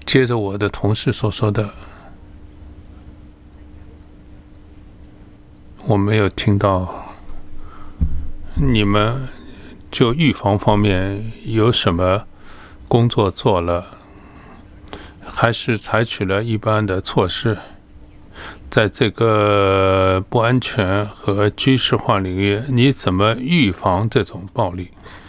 接着我的同事所说的，我没有听到你们就预防方面有什么工作做了，还是采取了一般的措施？在这个不安全和军事化领域，你怎么预防这种暴力？